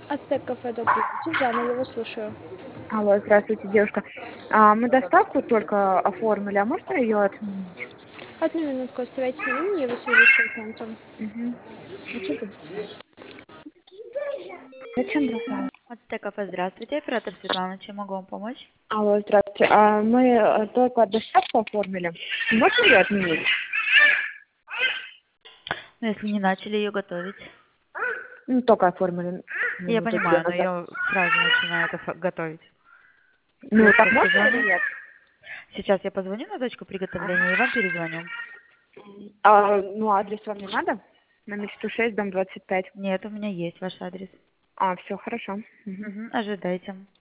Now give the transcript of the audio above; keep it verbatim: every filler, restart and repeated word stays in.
Ацтек кафе, добрый вечер. Жанна, я вас слушаю. Алло, здравствуйте, девушка. А, мы доставку только оформили, а можно ее отменить? Одну минутку оставайтесь на линии, я вас свяжу с клиентом. Угу. А что ты? Зачем бросала? Ацтек кафе, здравствуйте. Оператор Светлана, чем могу вам помочь? Алло, здравствуйте. А, мы э, только доставку оформили. Можно ее отменить? Ну, если не начали ее готовить. Ну, только оформили Я минуту две понимаю, но назад. ее сразу начинают оф- готовить. Ну, Я так сейчас можно позвоню. или нет? Сейчас я позвоню на точку приготовления и вам перезвоню. А, ну, адрес вам не надо? Номер сто шесть, дом двадцать пять. Нет, у меня есть ваш адрес. А, все, хорошо. Мгм. Угу, ожидайте.